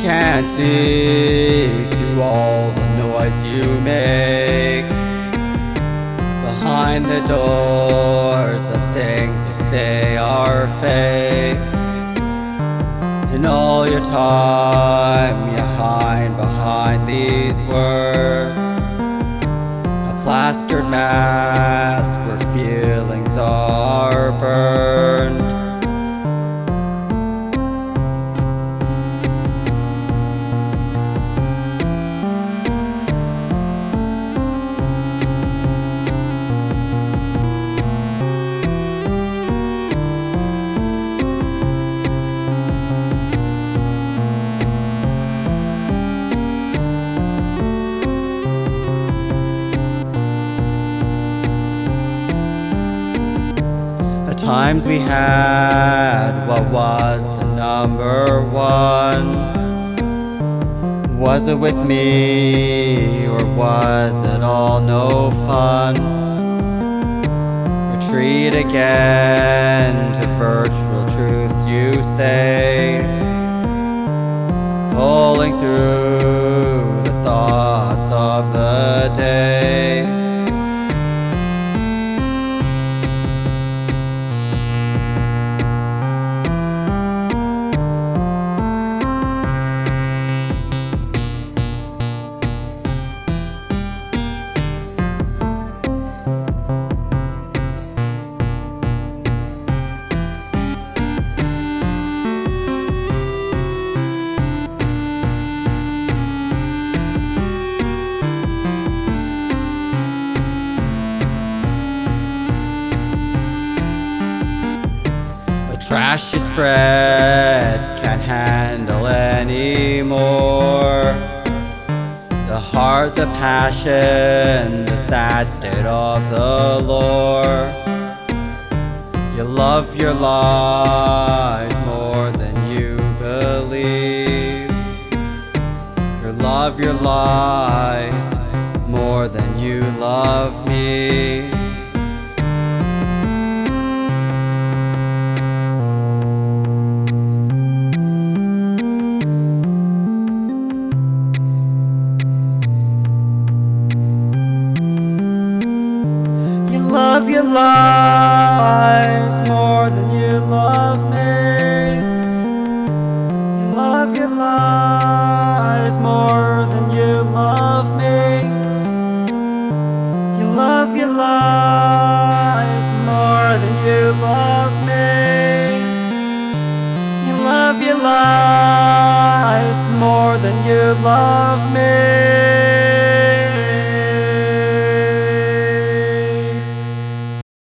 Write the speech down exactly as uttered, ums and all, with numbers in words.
can't see through all the noise you make. Behind the doors, the things you say are fake. And all your time you hide behind these words, a plastered mask where feelings are burned. The times we had, what was the number one? Was it with me, or was it all no fun? Retreat again to virtual truths you say, falling through the thoughts of the day. Trash you spread can't handle anymore. The heart, the passion, the sad state of the lore. You love your lies more than you believe. You love your lies more than you love me. Love your lies more than you love me. You love your lies more than you love me. You love your lies more than you love me. You love your lies more than you love me.